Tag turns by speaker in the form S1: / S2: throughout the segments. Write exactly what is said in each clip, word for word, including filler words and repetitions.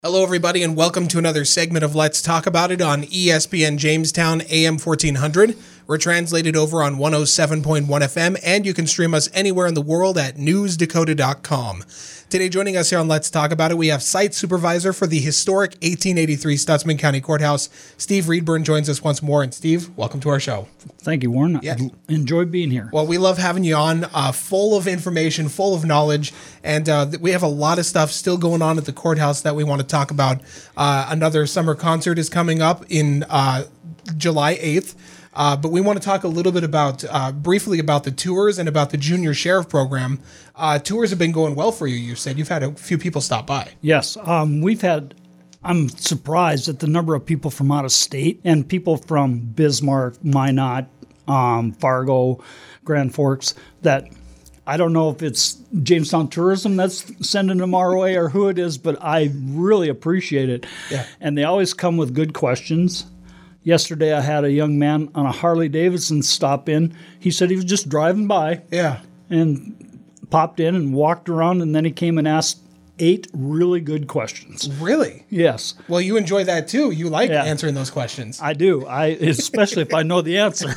S1: Hello, everybody, and welcome to another segment of Let's Talk About It on E S P N Jamestown A M fourteen hundred. We're translated over on one oh seven point one F M, and you can stream us anywhere in the world at news dakota dot com. Today, joining us here on Let's Talk About It, we have Site Supervisor for the historic eighteen eighty-three Stutsman County Courthouse. Steve Reedburn joins us once more. And Steve, welcome to our show.
S2: Thank you, Warren.
S1: Yeah.
S2: Enjoy being here.
S1: Well, we love having you on, uh, full of information, full of knowledge, and uh, we have a lot of stuff still going on at the courthouse that we want to talk about. Uh, another summer concert is coming up in uh, July eighth. Uh, but we want to talk a little bit about, uh, briefly about the tours and about the junior sheriff program. Uh, tours have been going well for you, you said. You've had a few people stop by.
S2: Yes, um, we've had, I'm surprised at the number of people from out of state and people from Bismarck, Minot, um, Fargo, Grand Forks that I don't know if it's Jamestown Tourism that's sending them our way or who it is, but I really appreciate it.
S1: Yeah.
S2: And they always come with good questions. Yesterday, I had a young man on a Harley Davidson stop in. He said he was just driving by.
S1: Yeah.
S2: And popped in and walked around, and then he came and asked eight really good questions.
S1: Really?
S2: Yes.
S1: Well, you enjoy that too. You like
S2: Yeah.
S1: answering those questions.
S2: I do. I especially if I know the answer.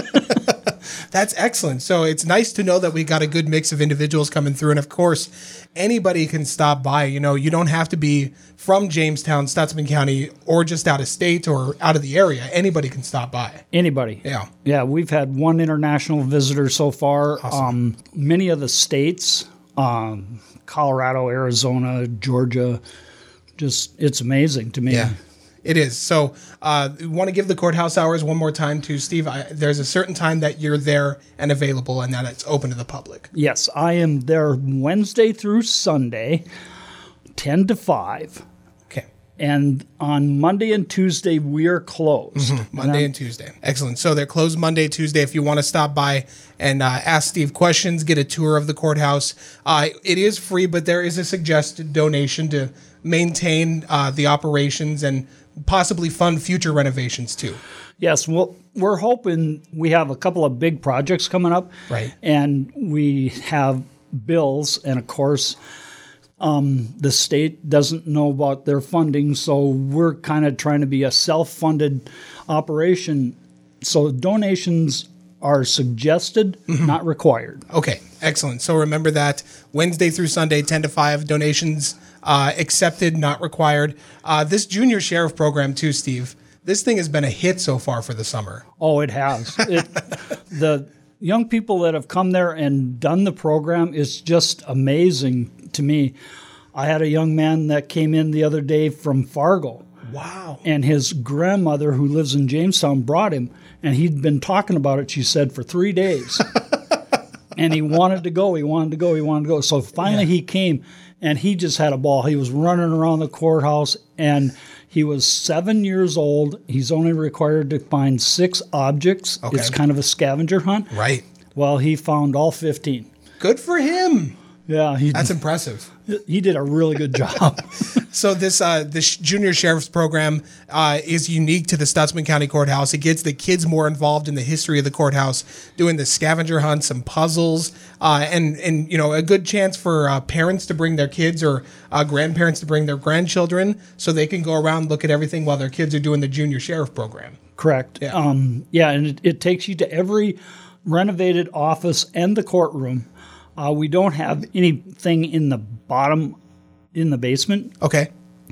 S1: That's excellent. So it's nice to know that we got a good mix of individuals coming through. And of course, anybody can stop by. You know, you don't have to be from Jamestown, Stutsman County, or just out of state or out of the area. Anybody can stop by.
S2: Anybody.
S1: Yeah.
S2: Yeah, we've had one international visitor so far.
S1: Awesome.
S2: Um, many of the states, um, Colorado, Arizona, Georgia, just it's amazing to me.
S1: Yeah. It is. So uh, we want to give the courthouse hours one more time to Steve. I, there's a certain time that you're there and available and that it's open to the public.
S2: Yes, I am there Wednesday through Sunday, ten to five.
S1: Okay.
S2: And on Monday and Tuesday, we are closed.
S1: Mm-hmm. Monday and, and Tuesday. Excellent. So they're closed Monday, Tuesday. If you want to stop by and uh, ask Steve questions, get a tour of the courthouse. Uh, it is free, but there is a suggested donation to maintain uh, the operations and possibly fund future renovations too.
S2: Yes, well, we're hoping we have a couple of big projects coming up.
S1: Right.
S2: And we have bills, and of course, um, the state doesn't know about their funding, so we're kind of trying to be a self-funded operation. So donations are suggested, mm-hmm. not required.
S1: Okay, excellent. So remember that Wednesday through Sunday, ten to five, donations uh, accepted, not required. Uh, this junior sheriff program too, Steve, this thing has been a hit so far for the summer.
S2: Oh, it has. It, the young people that have come there and done the program is just amazing to me. I had a young man that came in the other day from Fargo.
S1: Wow.
S2: And his grandmother, who lives in Jamestown, brought him, and he'd been talking about it, she said, for three days. And he wanted to go, he wanted to go, he wanted to go. So finally yeah. he came, and he just had a ball. He was running around the courthouse, and he was seven years old. He's only required to find six objects.
S1: Okay.
S2: It's kind of a scavenger hunt.
S1: Right.
S2: Well, he found all fifteen.
S1: Good for him.
S2: Yeah. He,
S1: That's impressive.
S2: He did a really good job.
S1: So this uh, this junior sheriff's program uh, is unique to the Stutsman County Courthouse. It gets the kids more involved in the history of the courthouse, doing the scavenger hunts, some puzzles, uh, and and you know a good chance for uh, parents to bring their kids or uh, grandparents to bring their grandchildren, so they can go around and look at everything while their kids are doing the junior sheriff program.
S2: Correct.
S1: Yeah.
S2: Um, yeah, and it, it takes you to every renovated office and the courtroom. Uh, we don't have anything in the bottom, in the basement.
S1: Okay.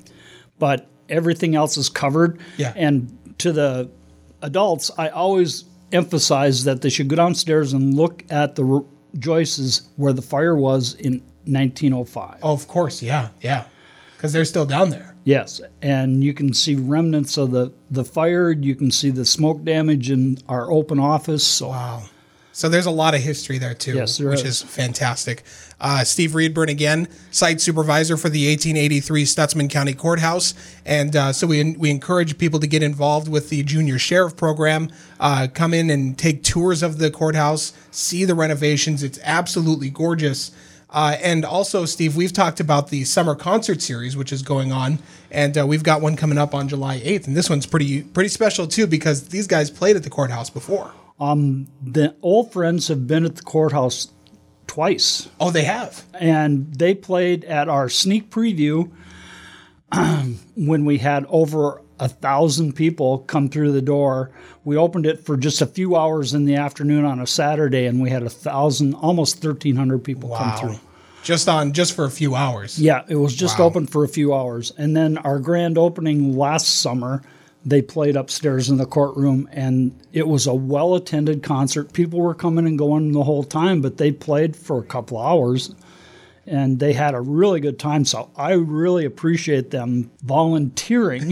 S2: But everything else is covered.
S1: Yeah.
S2: And to the adults, I always emphasize that they should go downstairs and look at the r- joists where the fire was in nineteen oh five.
S1: Oh, of course. Yeah. Yeah. Because they're still down there.
S2: Yes. And you can see remnants of the, the fire. You can see the smoke damage in our open office. So.
S1: Wow. So there's a lot of history there, too,
S2: yes, there
S1: which
S2: is.
S1: is fantastic. Uh, Steve Reedburn, again, site supervisor for the eighteen eighty-three Stutsman County Courthouse. And uh, so we we encourage people to get involved with the junior sheriff program, uh, come in and take tours of the courthouse, see the renovations. It's absolutely gorgeous. Uh, and also, Steve, we've talked about the summer concert series, which is going on, and uh, we've got one coming up on July eighth. And this one's pretty pretty special, too, because these guys played at the courthouse before.
S2: Um, the old friends have been at the courthouse twice.
S1: Oh, they have?
S2: And they played at our sneak preview when we had over a thousand people come through the door. We opened it for just a few hours in the afternoon on a Saturday, and we had a thousand, almost thirteen hundred people
S1: Wow.
S2: come through.
S1: Just on just for a few hours.
S2: Yeah, it was just
S1: Wow.
S2: open for a few hours. And then our grand opening last summer, they played upstairs in the courtroom, and it was a well-attended concert. People were coming and going the whole time, but they played for a couple hours, and they had a really good time. So I really appreciate them volunteering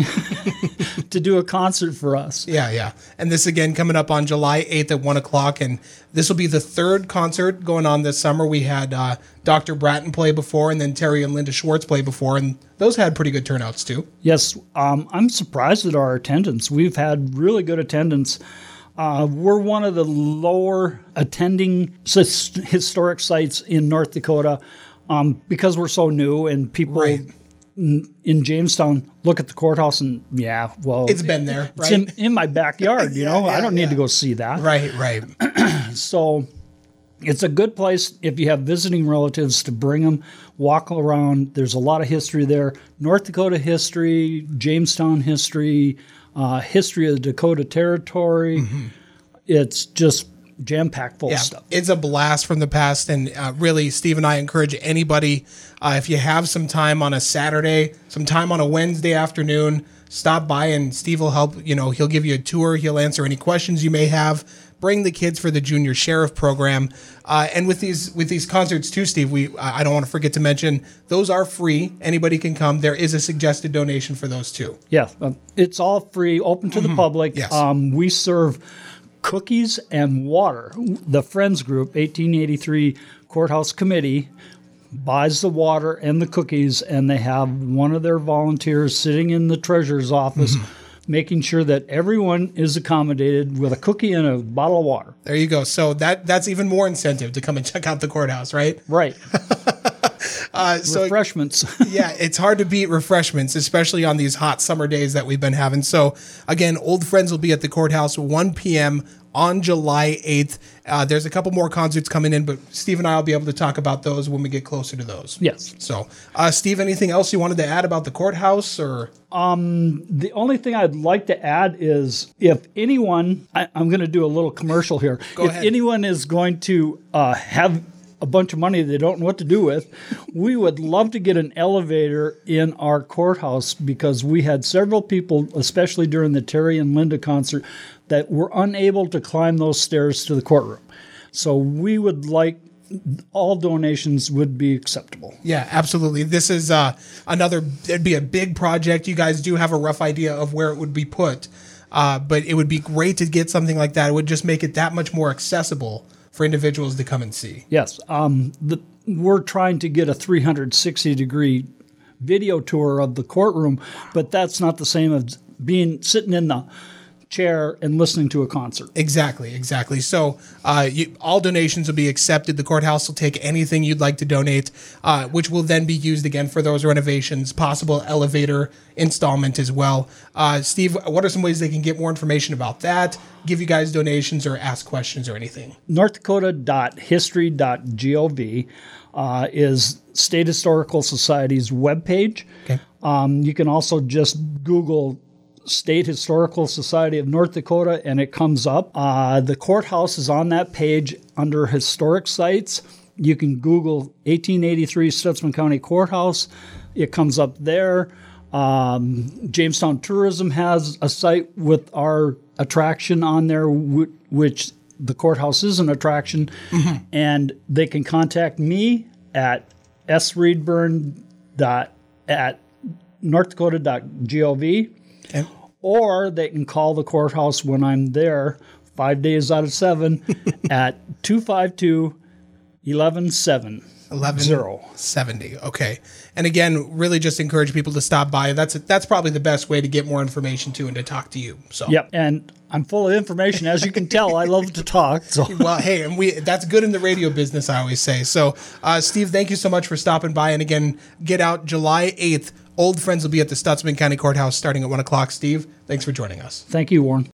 S2: to do a concert for us.
S1: Yeah, yeah. And this again coming up on July eighth at one o'clock. And this will be the third concert going on this summer. We had uh, Doctor Bratton play before, and then Terry and Linda Schwartz play before. And those had pretty good turnouts too.
S2: Yes, um, I'm surprised at our attendance. We've had really good attendance. Uh, we're one of the lower attending s- historic sites in North Dakota um, because we're so new, and people
S1: Right.
S2: in, in Jamestown look at the courthouse and, yeah, well,
S1: It's been there,
S2: it's
S1: right?
S2: in, in my backyard, you know.
S1: Yeah,
S2: I don't need
S1: yeah.
S2: to go see that.
S1: Right, right.
S2: So it's a good place if you have visiting relatives to bring them, walk around. There's a lot of history there. North Dakota history, Jamestown history, uh, history of the Dakota Territory.
S1: Mm-hmm.
S2: It's just jam-packed full
S1: Yeah,
S2: of stuff.
S1: it's a blast from the past, and uh, really, Steve and I encourage anybody, uh, if you have some time on a Saturday, some time on a Wednesday afternoon, stop by, and Steve will help. You know, he'll give you a tour. He'll answer any questions you may have. Bring the kids for the Junior Sheriff program, uh, and with these with these concerts too, Steve. We I don't want to forget to mention those are free. Anybody can come. There is a suggested donation for those too.
S2: Yeah, uh, it's all free, open to the public.
S1: Yes.
S2: Um, we serve cookies and water. The Friends Group, eighteen eighty-three Courthouse Committee, buys the water and the cookies, and they have one of their volunteers sitting in the treasurer's office making sure that everyone is accommodated with a cookie and a bottle of water.
S1: There you go. So that that's even more incentive to come and check out the courthouse, right?
S2: Right.
S1: Uh, so
S2: Refreshments.
S1: yeah, it's hard to beat refreshments, especially on these hot summer days that we've been having. So again, Old Friends will be at the courthouse one p.m. on July eighth. Uh, there's a couple more concerts coming in, but Steve and I will be able to talk about those when we get closer to those.
S2: Yes.
S1: So, uh, Steve, anything else you wanted to add about the courthouse or?
S2: The only thing I'd like to add is if anyone, I, I'm going to do a little commercial here.
S1: Go
S2: if
S1: ahead.
S2: anyone is going to uh, have a bunch of money they don't know what to do with, we would love to get an elevator in our courthouse because we had several people, especially during the Terry and Linda concert, that were unable to climb those stairs to the courtroom. So we would like all donations would be acceptable.
S1: Yeah, absolutely. This is uh, another, it'd be a big project. You guys do have a rough idea of where it would be put, uh, but it would be great to get something like that. It would just make it that much more accessible for individuals to come and see.
S2: Yes, um, the, we're trying to get a three hundred sixty degree video tour of the courtroom, but that's not the same as being sitting in the chair and listening to a concert.
S1: Exactly, exactly. So uh, you, all donations will be accepted. The courthouse will take anything you'd like to donate, uh, which will then be used again for those renovations, possible elevator installment as well. Uh, Steve, what are some ways they can get more information about that, give you guys donations or ask questions or anything?
S2: north dakota dot history dot gov uh, is State Historical Society's webpage.
S1: Okay.
S2: Um, you can also just Google State Historical Society of North Dakota, and it comes up. Uh, the courthouse is on that page under historic sites. You can Google eighteen eighty-three Stutsman County Courthouse. It comes up there. Um, Jamestown Tourism has a site with our attraction on there, wh- which the courthouse is an attraction. Mm-hmm. And they can contact me at sreedburn dot at north dakota dot gov.
S1: Okay.
S2: Or they can call the courthouse when I'm there five days out of seven at two five two, one one seven zero.
S1: eleven seventy. Okay. And again, really just encourage people to stop by. That's that's probably the best way to get more information too and to talk to you. So
S2: Yep. And I'm full of information. As you can tell, I love to talk. So
S1: well, hey, and we that's good in the radio business, I always say. So uh, Steve, thank you so much for stopping by. And again, get out July eighth. Old Friends will be at the Stutsman County Courthouse starting at one o'clock. Steve, thanks for joining us.
S2: thank you, Warren.